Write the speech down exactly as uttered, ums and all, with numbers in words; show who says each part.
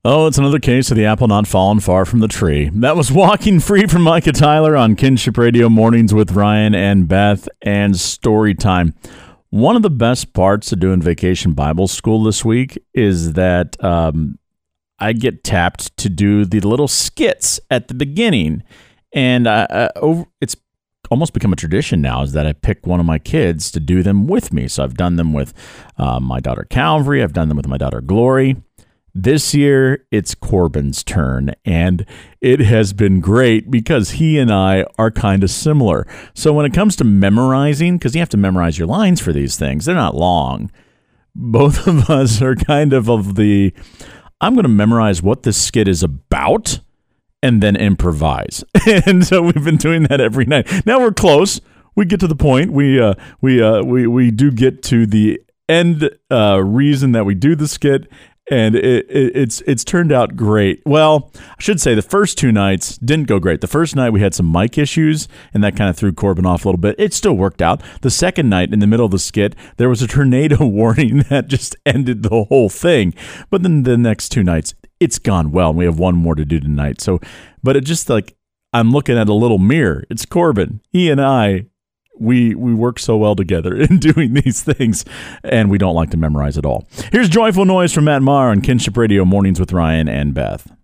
Speaker 1: Oh, it's another case of the apple not falling far from the tree. That was Walking Free from Micah Tyler on Kinship Radio Mornings with Ryan and Beth and Story Time. One of the best parts of doing Vacation Bible School this week is that um, I get tapped to do the little skits at the beginning. And uh, uh, over, it's almost become a tradition now is that I pick one of my kids to do them with me. So I've done them with uh, my daughter Calvary. I've done them with my daughter Glory. This year, it's Corbin's turn, and it has been great because he and I are kind of similar. So when it comes to memorizing, because you have to memorize your lines for these things, they're not long. Both of us are kind of of the, I'm going to memorize what this skit is about and then improvise. And so we've been doing that every night. Now we're close. We get to the point. We uh, we uh, we we do get to the end uh, reason that we do the skit. And it, it, it's it's turned out great. Well, I should say the first two nights didn't go great. The first night we had some mic issues, and that kind of threw Corbin off a little bit. It still worked out. The second night, in the middle of the skit, there was a tornado warning that just ended the whole thing. But then the next two nights, it's gone well. And we have one more to do tonight. So, but it just like I'm looking at a little mirror. It's Corbin. He and I. We we work so well together in doing these things, and we don't like to memorize at all. Here's Joyful Noise from Matt Maher on Kinship Radio Mornings with Ryan and Beth.